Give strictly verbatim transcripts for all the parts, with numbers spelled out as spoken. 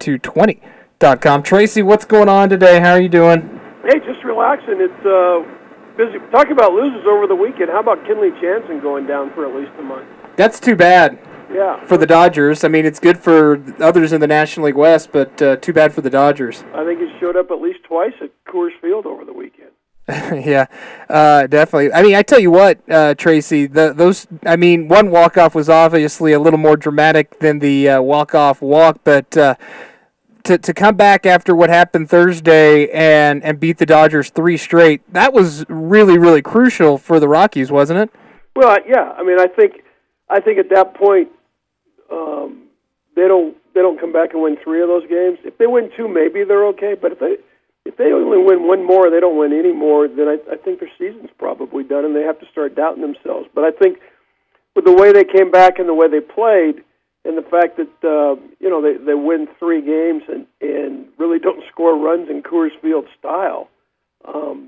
two twenty dot com. Tracy, what's going on today? How are you doing? Hey, just relaxing. It's uh, busy. Talking about losers over the weekend. How about Kenley Jansen going down for at least a month? That's too bad. Yeah. For the Dodgers. I mean, it's good for others in the National League West, but uh, too bad for the Dodgers. I think he showed up at least twice at Coors Field over the weekend. yeah, uh, definitely. I mean, I tell you what, uh, Tracy, the, those. I mean, one walk-off was obviously a little more dramatic than the uh, walk-off walk, but uh, to to come back after what happened Thursday and, and beat the Dodgers three straight, that was really, really crucial for the Rockies, wasn't it? Well, yeah. I mean, I think I think at that point, um, they don't they don't come back and win three of those games. If they win two, maybe they're okay. But if they if they only win one more, they don't win any more, then I, I think their season's probably done, and they have to start doubting themselves. But I think with the way they came back and the way they played, and the fact that uh, you know they, they win three games and, and really don't score runs in Coors Field style, um,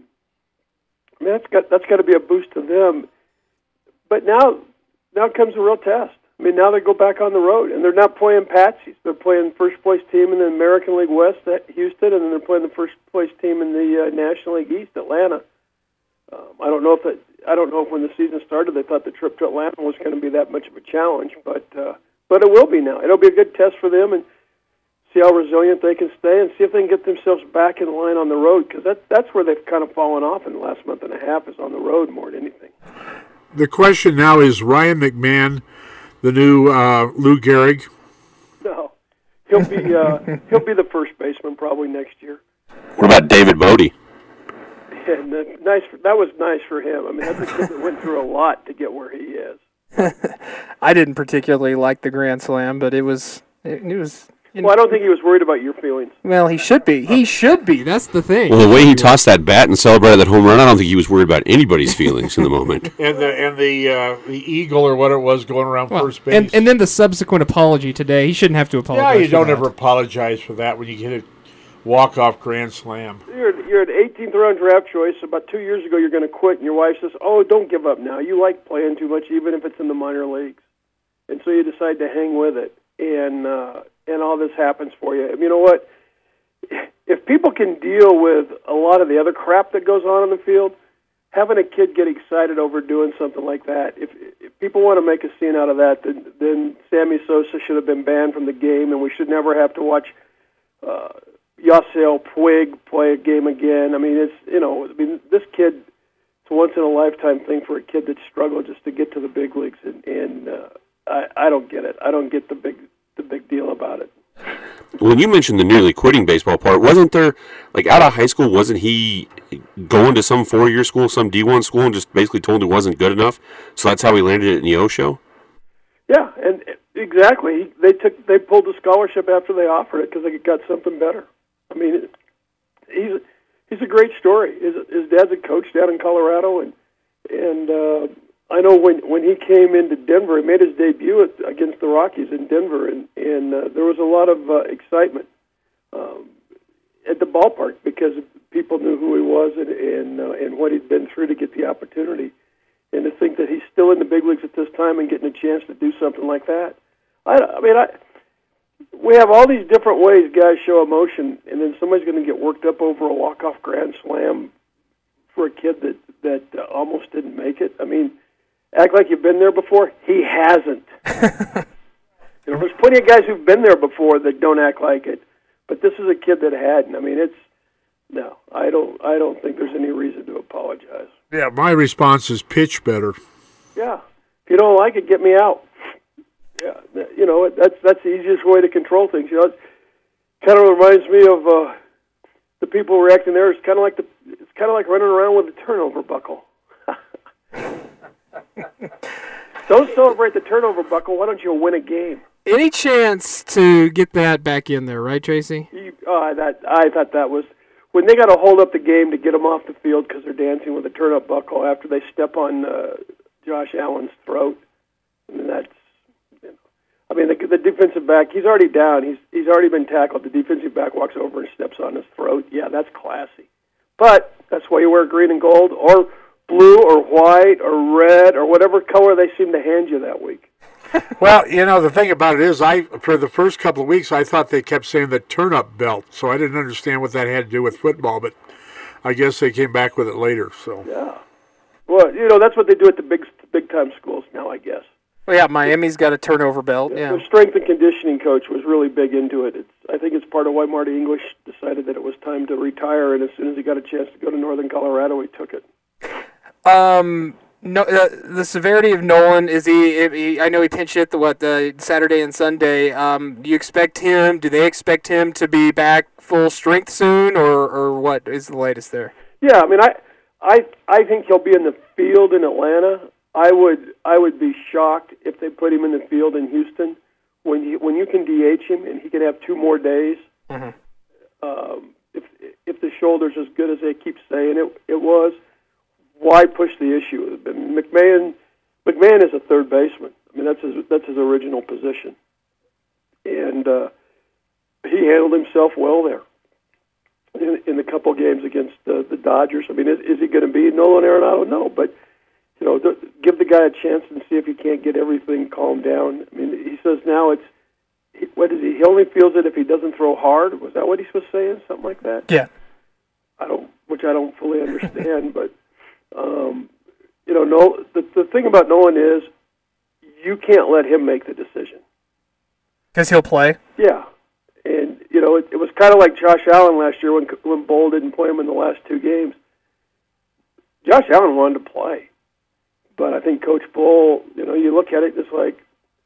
I mean that's got that's got to be a boost to them. But now now comes a real test. I mean now they go back on the road and they're not playing patsies. They're playing first place team in the American League West at Houston, and then they're playing the first place team in the uh, National League East, Atlanta. Um, I don't know if that, I don't know if when the season started they thought the trip to Atlanta was going to be that much of a challenge, but. Uh, But it will be now. It'll be a good test for them and see how resilient they can stay and see if they can get themselves back in line on the road, because that, that's where they've kind of fallen off in the last month and a half, is on the road more than anything. The question now is Ryan McMahon the new uh, Lou Gehrig? No. He'll be uh, he'll be the first baseman probably next year. What about David Bodie? And uh, nice. For, that was nice for him. I mean, that's a kid that went through a lot to get where he is. I didn't particularly like the Grand Slam, but it was it, it was. You know, well, I don't think he was worried about your feelings. Well, he should be. He should be. That's the thing. Well, the way he tossed that bat and celebrated that home run, I don't think he was worried about anybody's feelings in the moment. And the and the uh, the eagle or what it was going around well, first base. And, and then the subsequent apology today. He shouldn't have to apologize. Yeah, you for don't that. ever apologize for that when you get a walk-off Grand Slam. You're, you're an eighteenth round draft choice. About two years ago, you're going to quit, and your wife says, oh, don't give up now. You like playing too much, even if it's in the minor leagues. And so you decide to hang with it, and uh, and all this happens for you. You know what? If people can deal with a lot of the other crap that goes on in the field, having a kid get excited over doing something like that, if, if people want to make a scene out of that, then, then Sammy Sosa should have been banned from the game, and we should never have to watch uh, Yasiel Puig play a game again. I mean, it's, you know, I mean, this kid, it's a once-in-a-lifetime thing for a kid that struggled just to get to the big leagues, and, and uh, I, I don't get it. I don't get the big the big deal about it. When you mentioned the nearly quitting baseball part, wasn't there, like, out of high school, wasn't he going to some four-year school, some D one school, and just basically told he wasn't good enough? So that's how he landed at Neosho? Yeah, and exactly. They took they pulled the scholarship after they offered it because they got something better. I mean, it, he's he's a great story. His his dad's a coach down in Colorado, and and uh, I know when when he came into Denver, he made his debut at, against the Rockies in Denver, and and uh, there was a lot of uh, excitement um, at the ballpark because people knew who he was and and, uh, and what he'd been through to get the opportunity. And to think that he's still in the big leagues at this time and getting a chance to do something like that, I, I mean, I. We have all these different ways guys show emotion, and then somebody's going to get worked up over a walk-off grand slam for a kid that that uh, almost didn't make it. I mean, act like you've been there before. He hasn't. You know, there's plenty of guys who've been there before that don't act like it, but this is a kid that hadn't. I mean, it's no. I don't. I don't think there's any reason to apologize. Yeah, my response is pitch better. Yeah, if you don't like it, get me out. Yeah, you know, that's that's the easiest way to control things. You know, it kind of reminds me of uh, the people reacting there. It's kind of like the it's kind of like running around with a turnover buckle. Don't celebrate the turnover buckle. Why don't you win a game? Any chance to get that back in there, right, Tracy? You, uh, that I thought that was when they got to hold up the game to get them off the field because they're dancing with a turn-up buckle after they step on uh, Josh Allen's throat. I mean, that's. I mean, the, the defensive back, he's already down. He's he's already been tackled. The defensive back walks over and steps on his throat. Yeah, that's classy. But that's why you wear green and gold or blue or white or red or whatever color they seem to hand you that week. Well, you know, the thing about it is, I for the first couple of weeks, I thought they kept saying the turn-up belt, so I didn't understand what that had to do with football, but I guess they came back with it later. So Yeah. Well, you know, that's what they do at the big big-time schools now, I guess. Well, yeah, Miami's got a turnover belt. Yeah. Their strength and conditioning coach was really big into it. It's, I think it's part of why Marty English decided that it was time to retire, and as soon as he got a chance to go to Northern Colorado, he took it. Um, no, uh, the severity of Nolan is he, he? I know he pinch hit the what the Saturday and Sunday. Um, do you expect him? Do they expect him to be back full strength soon, or or what is the latest there? Yeah, I mean, I I I think he'll be in the field in Atlanta. I would I would be shocked if they put him in the field in Houston when you, when you can D H him and he can have two more days. Mm-hmm. Um, if if the shoulder's as good as they keep saying it it was, why push the issue? McMahon McMahon is a third baseman. I mean that's his that's his original position, and uh, he handled himself well there in, in the couple games against uh, the Dodgers. I mean, is, is he going to be Nolan Arenado? No, but. You know, th- give the guy a chance and see if he can't get everything calmed down. I mean, he says now it's, he, what is he, he only feels it if he doesn't throw hard. Was that what he was saying? Something like that? Yeah. I don't, which I don't fully understand, but, um, you know, no, the, the thing about Nolan is you can't let him make the decision. Because he'll play? Yeah. And, you know, it, it was kind of like Josh Allen last year when, when Bull didn't play him in the last two games. Josh Allen wanted to play. But I think Coach Bull, you know, you look at it just like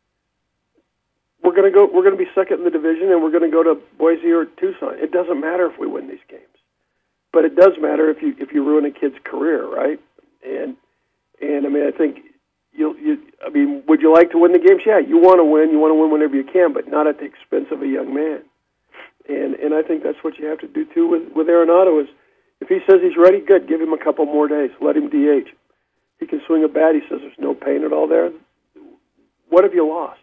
we're going to go. We're going to be second in the division, and we're going to go to Boise or Tucson. It doesn't matter if we win these games, but it does matter if you if you ruin a kid's career, right? And and I mean, I think you you. I mean, would you like to win the games? Yeah, you want to win. You want to win whenever you can, but not at the expense of a young man. And and I think that's what you have to do too with with Arenado. Is if he says he's ready, good. Give him a couple more days. Let him D H. He can swing a bat. He says there's no pain at all there. What have you lost?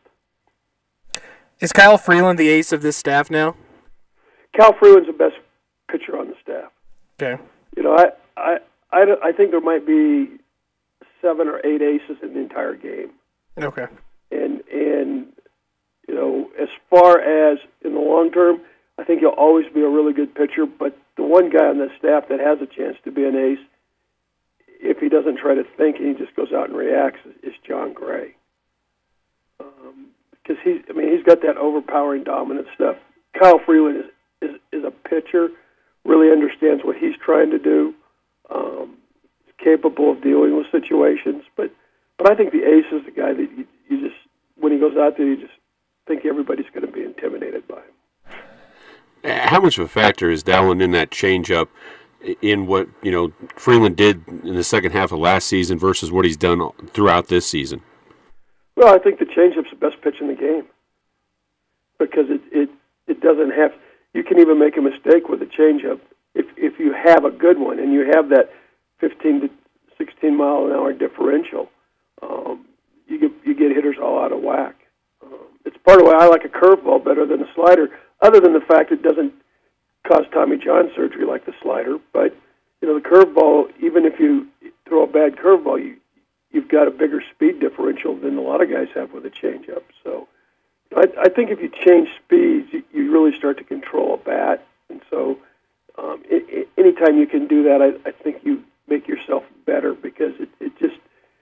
Is Kyle Freeland the ace of this staff now? Cal Freeland's the best pitcher on the staff. Okay. You know, I, I, I, I think there might be seven or eight aces in the entire game. Okay. And, and you know, as far as in the long term, I think he'll always be a really good pitcher, but the one guy on the staff that has a chance to be an ace, if he doesn't try to think and he just goes out and reacts, is John Gray. Because um, he's, I mean, he's got that overpowering dominant stuff. Kyle Freeland is, is, is a pitcher, really understands what he's trying to do, um, is capable of dealing with situations. But, but I think the ace is the guy that you, you just, when he goes out there, you just think everybody's going to be intimidated by him. How much of a factor is Dowling in that changeup? In what, you know, Freeland did in the second half of last season versus what he's done throughout this season? Well, I think the changeup's the best pitch in the game because it, it, it doesn't have – you can even make a mistake with a changeup. If if you have a good one and you have that fifteen to sixteen mile an hour differential, um, you get you get hitters all out of whack. Um, it's part of why I like a curveball better than a slider, other than the fact it doesn't – cause Tommy John surgery like the slider, but you know the curveball. Even if you throw a bad curveball, you you've got a bigger speed differential than a lot of guys have with a changeup. So, I, I think if you change speeds, you, you really start to control a bat, and so um, it, it, anytime you can do that, I, I think you make yourself better because it, it just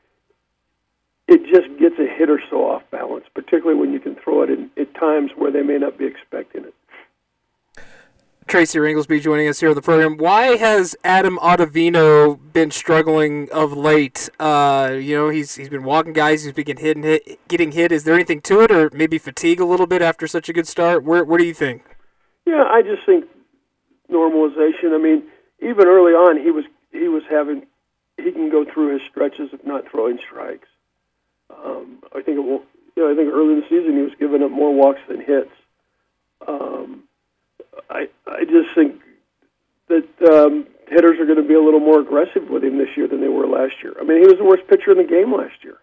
it just gets a hitter so off balance, particularly when you can throw it in at times where they may not be expecting it. Tracy Ringlesby joining us here on the program. Why has Adam Ottavino been struggling of late? Uh, you know, he's he's been walking guys, he's been getting hit and hit, getting hit. Is there anything to it, or maybe fatigue a little bit after such a good start? Where what do you think? Yeah, I just think normalization. I mean, even early on, he was he was having he can go through his stretches of not throwing strikes. Um, I think it will. You know, I think early in the season he was giving up more walks than hits. Um, I I just think that um, hitters are going to be a little more aggressive with him this year than they were last year. I mean, he was the worst pitcher in the game last year,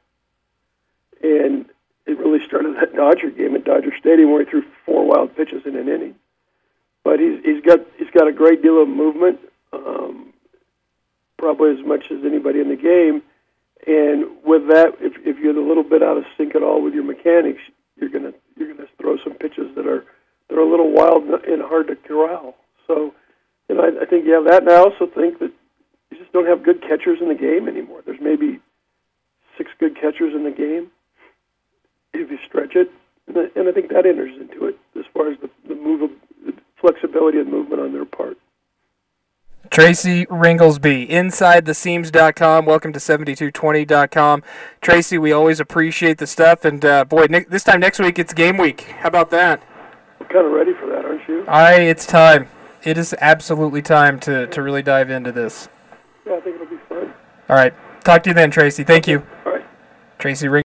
and it really started that Dodger game at Dodger Stadium where he threw four wild pitches in an inning. But he's he's got he's got a great deal of movement, um, probably as much as anybody in the game, And with that, if if you're a little bit out of sync at all with your mechanics, you're gonna you're gonna throw some pitches that are that are a little wild and hard to corral. So, you know, I, I think you have that, and I also think that you just don't have good catchers in the game anymore. There's maybe six good catchers in the game if you stretch it, and I, and I think that enters into it as far as the the move, the flexibility of movement on their part. Tracy Ringlesby, inside the seams dot com. Welcome to seventy-two twenty dot com. Tracy, we always appreciate the stuff. And, uh, boy, ne- this time next week, it's game week. How about that? I'm kind of ready for that, aren't you? I, it's time. It is absolutely time to, to really dive into this. Yeah, I think it'll be fun. All right. Talk to you then, Tracy. Thank you. All right. Tracy Ring.